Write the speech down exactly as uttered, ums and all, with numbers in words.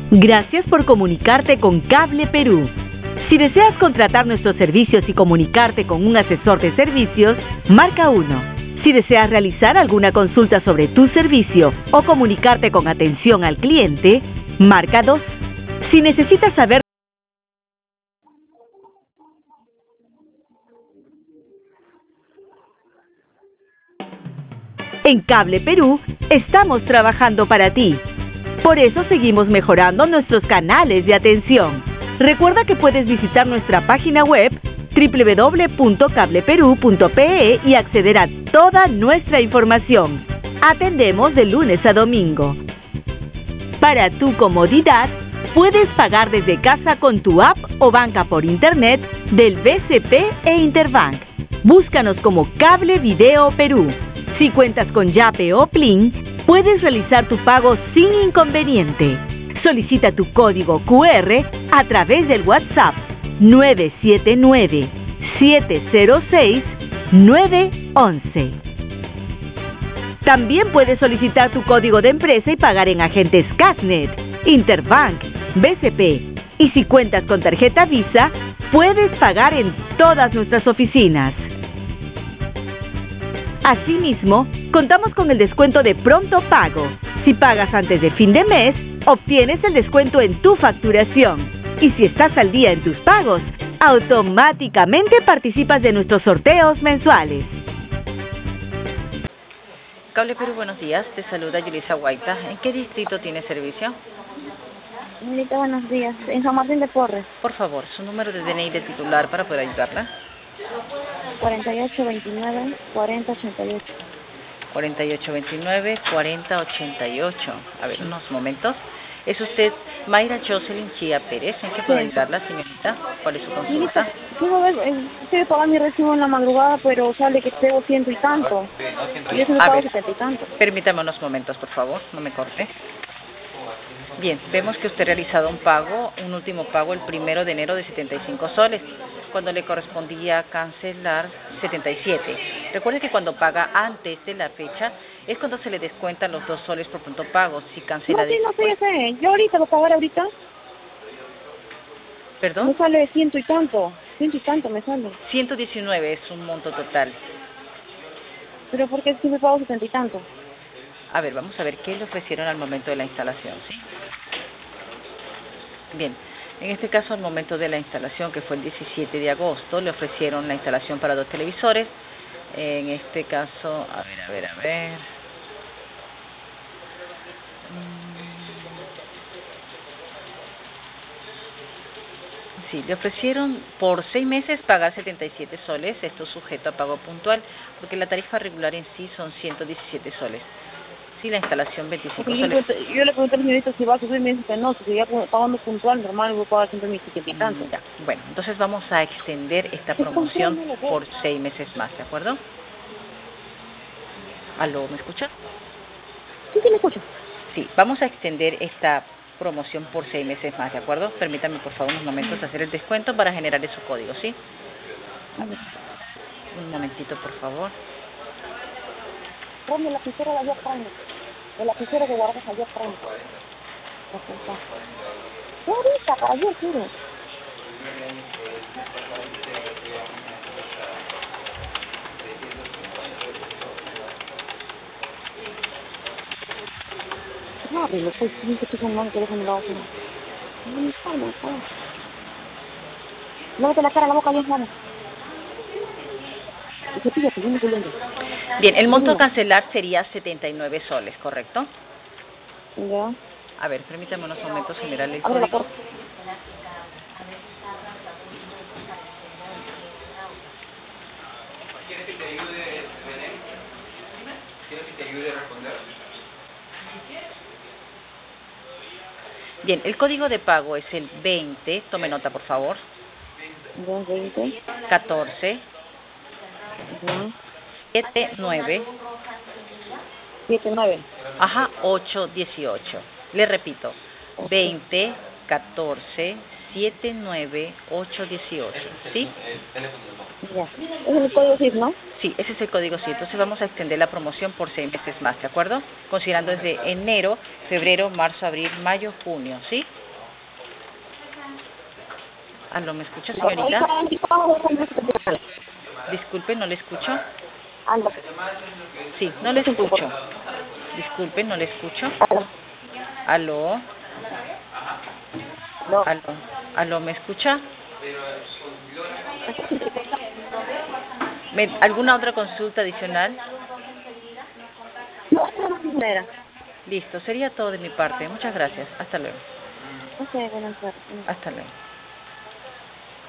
Gracias por comunicarte con Cable Perú. Si deseas contratar nuestros servicios y comunicarte con un asesor de servicios, marca uno. Si deseas realizar alguna consulta sobre tu servicio o comunicarte con atención al cliente, marca dos. Si necesitas saber En Cable Perú estamos trabajando para ti. Por eso seguimos mejorando nuestros canales de atención. Recuerda que puedes visitar nuestra página web doble u doble u doble u punto cable perú punto pe e y acceder a toda nuestra información. Atendemos de lunes a domingo. Para tu comodidad, puedes pagar desde casa con tu app o banca por internet del B C P e Interbank. Búscanos como Cable Video Perú. Si cuentas con Yape o Plin, puedes realizar tu pago sin inconveniente. Solicita tu código cu erre a través del WhatsApp nueve siete nueve, siete cero seis, nueve once. También puedes solicitar tu código de empresa y pagar en agentes Casnet, Interbank, B C P. Y si cuentas con tarjeta Visa, puedes pagar en todas nuestras oficinas. Asimismo, contamos con el descuento de pronto pago. Si pagas antes de fin de mes, obtienes el descuento en tu facturación. Y si estás al día en tus pagos, automáticamente participas de nuestros sorteos mensuales. Cable Perú, buenos días. Te saluda Yulisa Guaita. ¿En qué distrito tiene servicio? Señorita, buenos días. En San Martín de Porres. Por favor, su número de D N I de titular para poder ayudarla. cuarenta y ocho veintinueve, cuarenta ochenta y ocho. cuarenta y ocho veintinueve, cuarenta ochenta y ocho. A ver, unos momentos. ¿Es usted Mayra Jocelyn Chía Pérez? ¿En qué puedo ayudarla, señorita? ¿Cuál es su consulta? Quiero ver, eh, quiero pagar mi recibo en la madrugada, pero sale que tengo ciento y tanto. Y yo se me A pago ver, setenta y tanto. permítame unos momentos, por favor, no me corte. Bien, vemos que usted ha realizado un pago, un último pago el primero de enero de setenta y cinco soles, cuando le correspondía cancelar setenta y siete. Recuerde que cuando paga antes de la fecha es cuando se le descuentan los dos soles por pronto pago. Si cancela No, sí, no sé, después... ya sé. Yo ahorita lo pagaré ahorita. ¿Perdón? Me sale ciento y tanto. Ciento y tanto me sale. ciento diecinueve es un monto total. Pero ¿por qué si me pago setenta y tanto? A ver, vamos a ver qué le ofrecieron al momento de la instalación, ¿sí? Bien, en este caso al momento de la instalación, que fue el diecisiete de agosto, le ofrecieron la instalación para dos televisores. En este caso, a ver, a ver, a ver. Sí, le ofrecieron por seis meses pagar setenta y siete soles, esto sujeto a pago puntual, porque la tarifa regular en sí son ciento diecisiete soles. Sí, la instalación veinticinco Yo, soles. le- yo le pregunté al señorito si va a subir, me dice que no, si seguía pagando puntual, normal, voy a pagar siempre mis setenta y tanto. Ya, bueno, entonces vamos a extender esta promoción por seis meses más, ¿de acuerdo? ¿Aló, me escucha? Sí, sí, me escucho. Sí, vamos a extender esta promoción por seis meses más, ¿de acuerdo? Permítame, por favor, unos momentos hacer el descuento para generar su código, ¿sí? A ver. Un momentito, por favor. Ponme la lapicero de allá frente. El lapicero que guardas allá frente. ¿Qué ahorita, para ayer, quiero? No, pero pues, sí, que estoy con mano, que déjame la otra. No me sale, no sale. Lávate la cara, la boca, ya es mano. Y se pilla, que viene corriendo. Bien, el monto a cancelar sería setenta y nueve soles, ¿correcto? Ya. A ver, permítame unos momentos generar el Abre la código. puerta. ¿Quieres que te ayude, René? ¿Quieres que te ayude a responder? Bien, el código de pago es el veinte, tome nota por favor, Ya, veinte. catorce, Ya. setenta y nueve, siete, nueve. ajá, ocho, dieciocho. Le repito, veinte, catorce, siete nueve ocho uno ocho, ¿sí? Ya. Es el código C I F, ¿no? Sí, ese es el código sí. Entonces vamos a extender la promoción por seis meses más, ¿de acuerdo? Considerando desde enero, febrero, marzo, abril, mayo, junio, ¿sí? ¿Aló, me escucha, señorita? Disculpe, no le escucho. Aló. Sí, no le escucho. Disculpe, no le escucho. ¿Aló? No. ¿Aló? ¿Aló, me escucha? ¿Me- ¿Alguna otra consulta adicional? No, no era. Listo, sería todo de mi parte. Muchas gracias. Hasta luego. Ok, buenas tardes. Hasta luego.